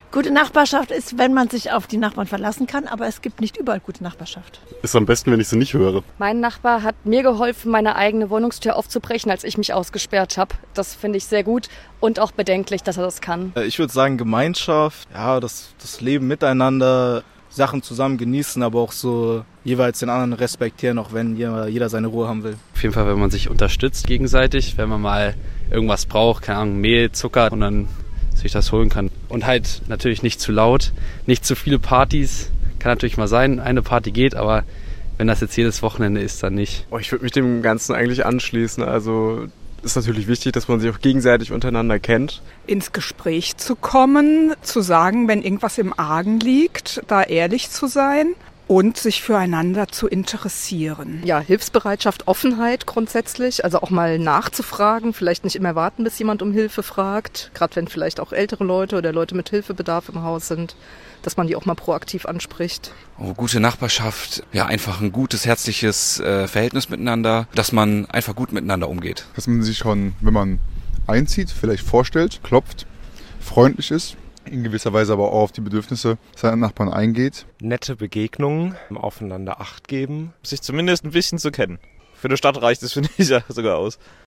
Gute Nachbarschaft ist, wenn man sich auf die Nachbarn verlassen kann, aber es gibt nicht überall gute Nachbarschaft. Ist am besten, wenn ich sie nicht höre. Mein Nachbar hat mir geholfen, meine eigene Wohnungstür aufzubrechen, als ich mich ausgesperrt habe. Das finde ich sehr gut und auch bedenklich, dass er das kann. Ich würde sagen Gemeinschaft, ja, das Leben miteinander, Sachen zusammen genießen, aber auch so jeweils den anderen respektieren, auch wenn jeder seine Ruhe haben will. Auf jeden Fall, wenn man sich unterstützt gegenseitig, wenn man mal irgendwas braucht, keine Ahnung, Mehl, Zucker und dann sich das holen kann. Und halt natürlich nicht zu laut, nicht zu viele Partys. Kann natürlich mal sein, eine Party geht, aber wenn das jetzt jedes Wochenende ist, dann nicht. Ich würde mich dem Ganzen eigentlich anschließen. Also ist natürlich wichtig, dass man sich auch gegenseitig untereinander kennt. Ins Gespräch zu kommen, zu sagen, wenn irgendwas im Argen liegt, da ehrlich zu sein. Und sich füreinander zu interessieren. Ja, Hilfsbereitschaft, Offenheit grundsätzlich, also auch mal nachzufragen, vielleicht nicht immer warten, bis jemand um Hilfe fragt, gerade wenn vielleicht auch ältere Leute oder Leute mit Hilfebedarf im Haus sind, dass man die auch mal proaktiv anspricht. Gute Nachbarschaft, ja, einfach ein gutes, herzliches Verhältnis miteinander, dass man einfach gut miteinander umgeht. Dass man sich schon, wenn man einzieht, vielleicht vorstellt, klopft, freundlich ist. In gewisser Weise aber auch auf die Bedürfnisse seiner Nachbarn eingeht. Nette Begegnungen, aufeinander Acht geben, sich zumindest ein bisschen zu kennen. Für eine Stadt reicht es, finde ich, ja sogar aus.